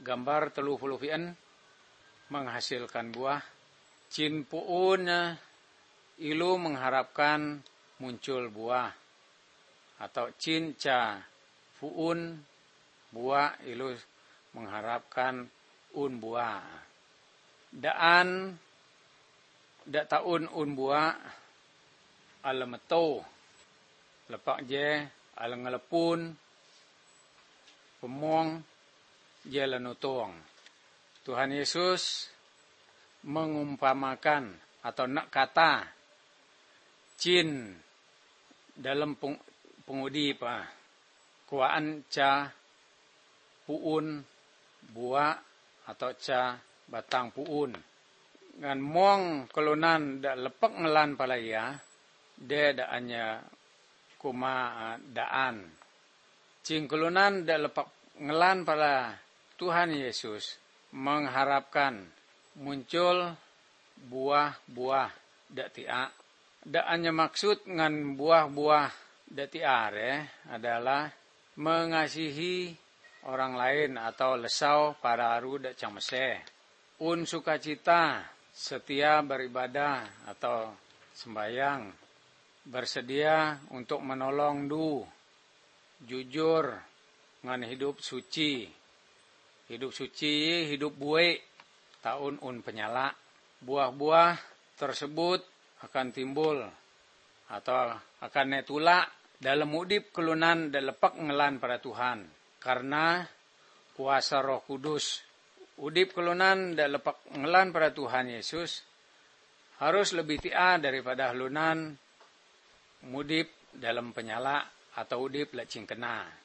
gambar 30 menghasilkan buah. Cin puun ilu mengharapkan muncul buah. Atau cin ca puun buah ilu mengharapkan buah. Daan dak taun buah ala meto lepak je ala ngelepun pemong je lenutong. Tuhan Yesus mengumpamakan atau nak kata cin dalam pengudi kuaan ca puun buah atau ca batang puun. Ngan mong kelunan dak lepak ngelan palaya, de daannya kuma daan. Cing kelunan dak lepak ngelan pala Tuhan Yesus mengharapkan muncul buah-buah dak tia. Daannya maksud ngan buah-buah dak tia adalah mengasihi orang lain atau lesau para aru dak cang meseh. Sukacita, setia beribadah atau sembayang, bersedia untuk menolong jujur ngan hidup suci. Hidup suci, hidup buik, taun penyala. Buah-buah tersebut akan timbul atau akan netula dalam udip kelunan dan lepak ngelan pada Tuhan. Karena kuasa Roh Kudus. Udip kelunan dan lepak ngelan pada Tuhan Yesus harus lebih tia daripada lunan mudip dalam penyala atau udip lecing kena.